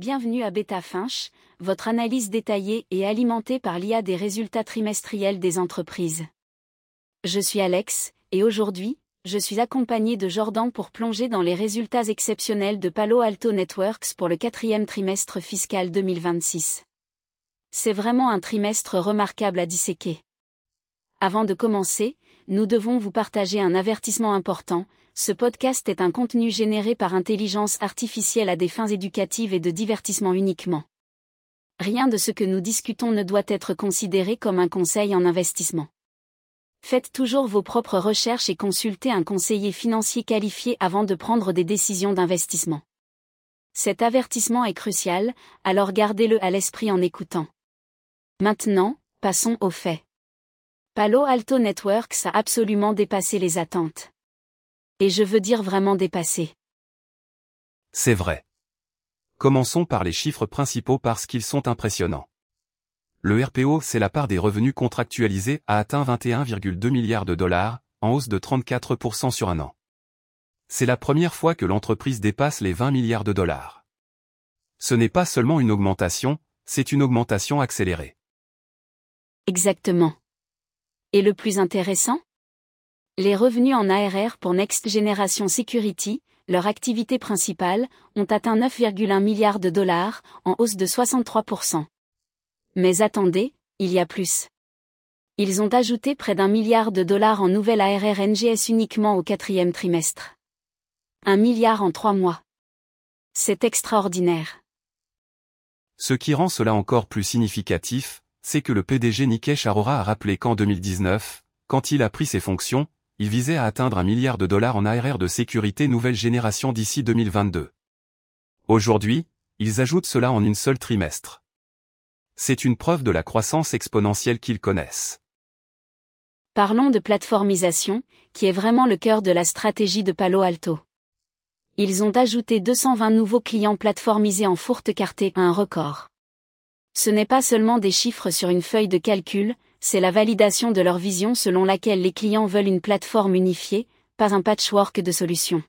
Bienvenue à BetaFinch, votre analyse détaillée et alimentée par l'IA des résultats trimestriels des entreprises. Je suis Alex, et aujourd'hui, je suis accompagné de Jordan pour plonger dans les résultats exceptionnels de Palo Alto Networks pour le 4e trimestre fiscal 2026. C'est vraiment un trimestre remarquable à disséquer. Avant de commencer, nous devons vous partager un avertissement important. Ce podcast est un contenu généré par intelligence artificielle à des fins éducatives et de divertissement uniquement. Rien de ce que nous discutons ne doit être considéré comme un conseil en investissement. Faites toujours vos propres recherches et consultez un conseiller financier qualifié avant de prendre des décisions d'investissement. Cet avertissement est crucial, alors gardez-le à l'esprit en écoutant. Maintenant, passons aux faits. Palo Alto Networks a absolument dépassé les attentes. Et je veux dire vraiment dépassé. C'est vrai. Commençons par les chiffres principaux parce qu'ils sont impressionnants. Le RPO, c'est la part des revenus contractualisés, a atteint 21,2 milliards de dollars, en hausse de 34% sur un an. C'est la première fois que l'entreprise dépasse les 20 milliards de dollars. Ce n'est pas seulement une augmentation, c'est une augmentation accélérée. Exactement. Et le plus intéressant ? Les revenus en ARR pour Next Generation Security, leur activité principale, ont atteint 9,1 milliards de dollars, en hausse de 63%. Mais attendez, il y a plus. Ils ont ajouté près d'1 milliard de dollars en nouvelle ARR NGS uniquement au 4e trimestre. 1 milliard en 3 mois. C'est extraordinaire. Ce qui rend cela encore plus significatif, c'est que le PDG Nikesh Arora a rappelé qu'en 2019, quand il a pris ses fonctions, il visait à atteindre 1 milliard de dollars en ARR de sécurité nouvelle génération d'ici 2022. Aujourd'hui, ils ajoutent cela en une seule trimestre. C'est une preuve de la croissance exponentielle qu'ils connaissent. Parlons de plateformisation, qui est vraiment le cœur de la stratégie de Palo Alto. Ils ont ajouté 220 nouveaux clients plateformisés en forte quarté, un record. Ce n'est pas seulement des chiffres sur une feuille de calcul, c'est la validation de leur vision selon laquelle les clients veulent une plateforme unifiée, pas un patchwork de solutions.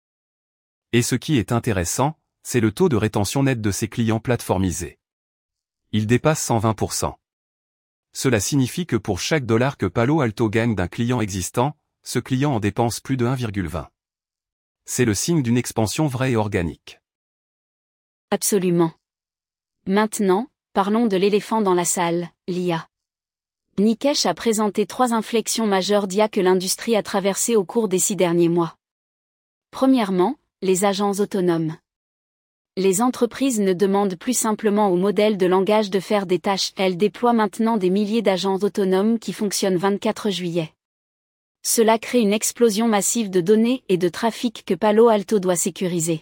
Et ce qui est intéressant, c'est le taux de rétention net de ces clients plateformisés. Il dépasse 120%. Cela signifie que pour chaque dollar que Palo Alto gagne d'un client existant, ce client en dépense plus de 1,20. C'est le signe d'une expansion vraie et organique. Absolument. Maintenant, parlons de l'éléphant dans la salle, l'IA. Nikesh a présenté 3 inflexions majeures d'IA que l'industrie a traversées au cours des 6 derniers mois. Premièrement, les agents autonomes. Les entreprises ne demandent plus simplement au modèle de langage de faire des tâches, elles déploient maintenant des milliers d'agents autonomes qui fonctionnent 24 juillet. Cela crée une explosion massive de données et de trafic que Palo Alto doit sécuriser.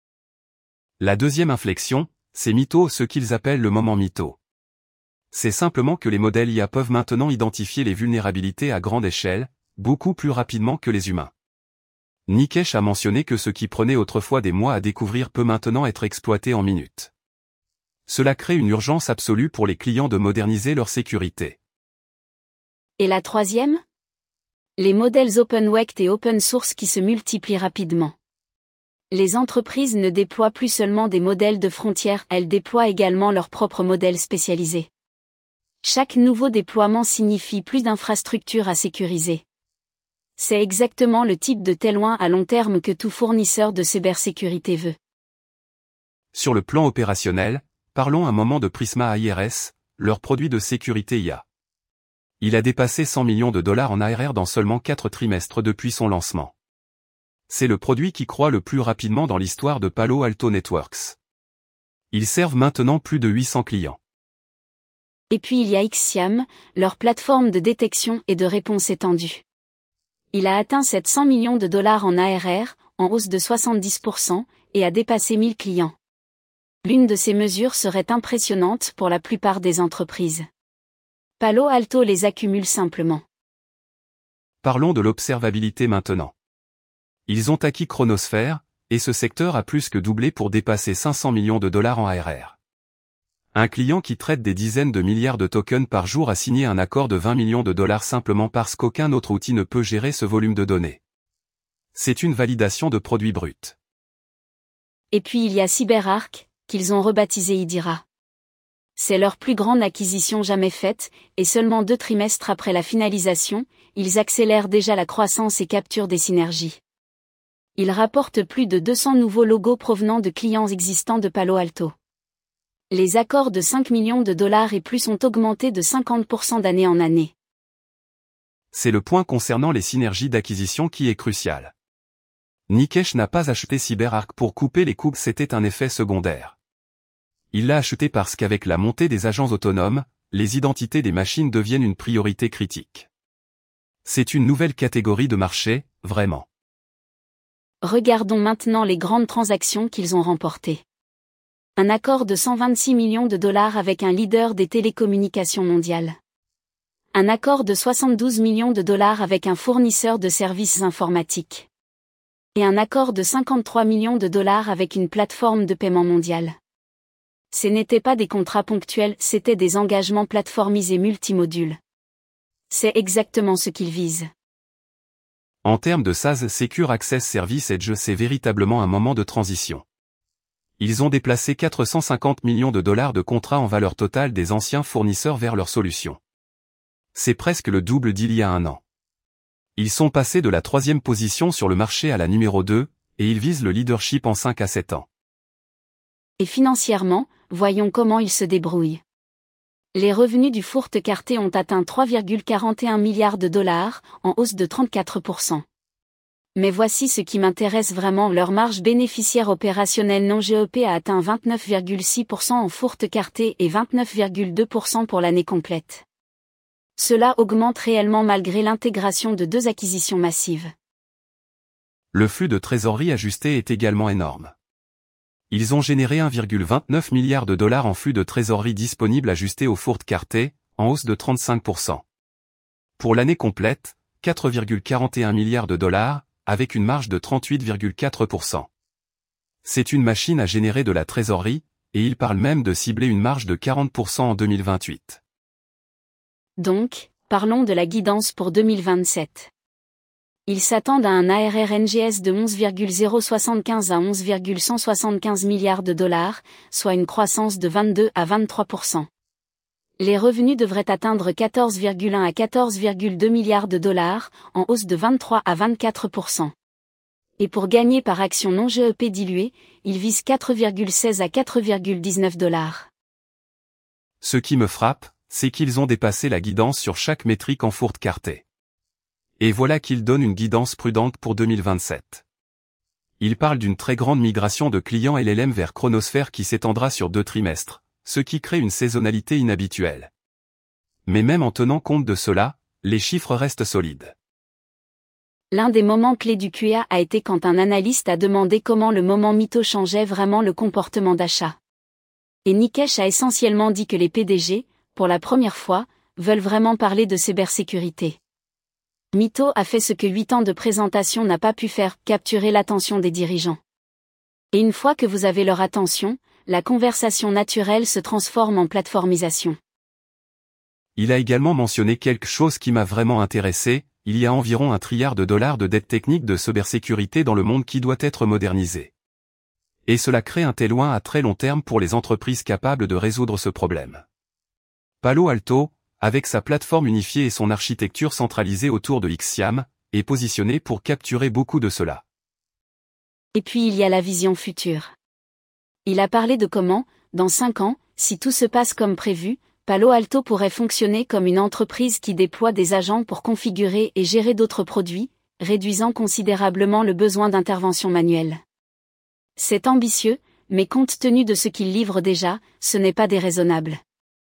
La deuxième inflexion, c'est Mytho, ce qu'ils appellent le moment Mytho. C'est simplement que les modèles IA peuvent maintenant identifier les vulnérabilités à grande échelle, beaucoup plus rapidement que les humains. Nikesh a mentionné que ce qui prenait autrefois des mois à découvrir peut maintenant être exploité en minutes. Cela crée une urgence absolue pour les clients de moderniser leur sécurité. Et la troisième ? Les modèles OpenWekt et open source qui se multiplient rapidement. Les entreprises ne déploient plus seulement des modèles de frontières, elles déploient également leurs propres modèles spécialisés. Chaque nouveau déploiement signifie plus d'infrastructures à sécuriser. C'est exactement le type de tailwind à long terme que tout fournisseur de cybersécurité veut. Sur le plan opérationnel, parlons un moment de Prisma AIRS, leur produit de sécurité IA. Il a dépassé 100 millions de dollars en ARR dans seulement 4 trimestres depuis son lancement. C'est le produit qui croît le plus rapidement dans l'histoire de Palo Alto Networks. Ils servent maintenant plus de 800 clients. Et puis il y a Xiam, leur plateforme de détection et de réponse étendue. Il a atteint 700 millions de dollars en ARR, en hausse de 70%, et a dépassé 1000 clients. L'une de ces mesures serait impressionnante pour la plupart des entreprises. Palo Alto les accumule simplement. Parlons de l'observabilité maintenant. Ils ont acquis Chronosphere, et ce secteur a plus que doublé pour dépasser 500 millions de dollars en ARR. Un client qui traite des dizaines de milliards de tokens par jour a signé un accord de 20 millions de dollars simplement parce qu'aucun autre outil ne peut gérer ce volume de données. C'est une validation de produits bruts. Et puis il y a CyberArk, qu'ils ont rebaptisé Idira. C'est leur plus grande acquisition jamais faite, et seulement 2 trimestres après la finalisation, ils accélèrent déjà la croissance et capturent des synergies. Ils rapportent plus de 200 nouveaux logos provenant de clients existants de Palo Alto. Les accords de 5 millions de dollars et plus ont augmenté de 50% d'année en année. C'est le point concernant les synergies d'acquisition qui est crucial. Nikesh n'a pas acheté CyberArk pour couper les coûts, c'était un effet secondaire. Il l'a acheté parce qu'avec la montée des agents autonomes, les identités des machines deviennent une priorité critique. C'est une nouvelle catégorie de marché, vraiment. Regardons maintenant les grandes transactions qu'ils ont remportées. Un accord de 126 millions de dollars avec un leader des télécommunications mondiales. Un accord de 72 millions de dollars avec un fournisseur de services informatiques. Et un accord de 53 millions de dollars avec une plateforme de paiement mondiale. Ce n'étaient pas des contrats ponctuels, c'étaient des engagements plateformisés multimodules. C'est exactement ce qu'ils visent. En termes de SaaS Secure Access Service Edge, c'est véritablement un moment de transition. Ils ont déplacé 450 millions de dollars de contrats en valeur totale des anciens fournisseurs vers leur solution. C'est presque le double d'il y a un an. Ils sont passés de la 3e position sur le marché à la numéro 2, et ils visent le leadership en 5 à 7 ans. Et financièrement, voyons comment ils se débrouillent. Les revenus du Furtkarté ont atteint 3,41 milliards de dollars, en hausse de 34%. Mais voici ce qui m'intéresse vraiment, leur marge bénéficiaire opérationnelle non GEP a atteint 29,6% en Furtkarté et 29,2% pour l'année complète. Cela augmente réellement malgré l'intégration de 2 acquisitions massives. Le flux de trésorerie ajusté est également énorme. Ils ont généré 1,29 milliard de dollars en flux de trésorerie disponible ajusté au Furtkarté, en hausse de 35%. Pour l'année complète, 4,41 milliards de dollars, avec une marge de 38,4%. C'est une machine à générer de la trésorerie, et ils parlent même de cibler une marge de 40% en 2028. Donc, parlons de la guidance pour 2027. Ils s'attendent à un ARR-NGS de 11,075 à 11,175 milliards de dollars, soit une croissance de 22 à 23%. Les revenus devraient atteindre 14,1 à 14,2 milliards de dollars, en hausse de 23 à 24%. Et pour gagner par action non GEP diluée, ils visent 4,16 à 4,19 dollars. Ce qui me frappe, c'est qu'ils ont dépassé la guidance sur chaque métrique en Furtkarté. Et voilà qu'ils donnent une guidance prudente pour 2027. Ils parlent d'une très grande migration de clients LLM vers Chronosphere qui s'étendra sur 2 trimestres, ce qui crée une saisonnalité inhabituelle. Mais même en tenant compte de cela, les chiffres restent solides. L'un des moments clés du QA a été quand un analyste a demandé comment le moment mytho changeait vraiment le comportement d'achat. Et Nikesh a essentiellement dit que les PDG, pour la première fois, veulent vraiment parler de cybersécurité. Mytho a fait ce que 8 ans de présentation n'a pas pu faire, capturer l'attention des dirigeants. Et une fois que vous avez leur attention, la conversation naturelle se transforme en plateformisation. Il a également mentionné quelque chose qui m'a vraiment intéressé, il y a environ $1 trilliard de dettes techniques de cybersécurité dans le monde qui doit être modernisé. Et cela crée un téloin à très long terme pour les entreprises capables de résoudre ce problème. Palo Alto, avec sa plateforme unifiée et son architecture centralisée autour de Xiam, est positionné pour capturer beaucoup de cela. Et puis il y a la vision future. Il a parlé de comment, dans 5 ans, si tout se passe comme prévu, Palo Alto pourrait fonctionner comme une entreprise qui déploie des agents pour configurer et gérer d'autres produits, réduisant considérablement le besoin d'intervention manuelle. C'est ambitieux, mais compte tenu de ce qu'il livre déjà, ce n'est pas déraisonnable.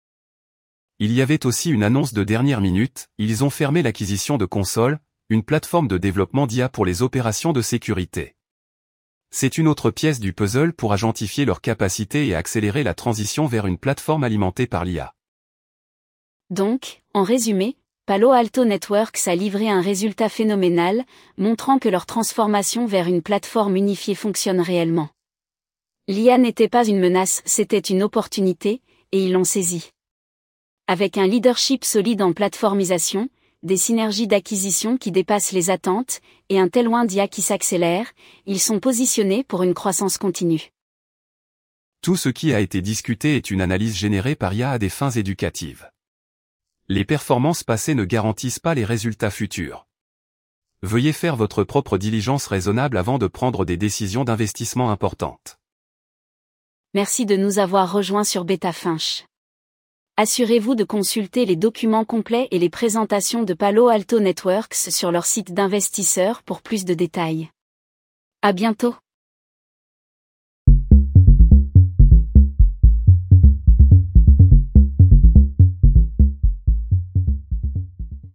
Il y avait aussi une annonce de dernière minute, ils ont fermé l'acquisition de Console, une plateforme de développement d'IA pour les opérations de sécurité. C'est une autre pièce du puzzle pour agentifier leurs capacités et accélérer la transition vers une plateforme alimentée par l'IA. Donc, en résumé, Palo Alto Networks a livré un résultat phénoménal, montrant que leur transformation vers une plateforme unifiée fonctionne réellement. L'IA n'était pas une menace, c'était une opportunité, et ils l'ont saisie. Avec un leadership solide en plateformisation, des synergies d'acquisition qui dépassent les attentes, et un téloin d'IA qui s'accélère, ils sont positionnés pour une croissance continue. Tout ce qui a été discuté est une analyse générée par IA à des fins éducatives. Les performances passées ne garantissent pas les résultats futurs. Veuillez faire votre propre diligence raisonnable avant de prendre des décisions d'investissement importantes. Merci de nous avoir rejoints sur Betafinch. Assurez-vous de consulter les documents complets et les présentations de Palo Alto Networks sur leur site d'investisseurs pour plus de détails. À bientôt.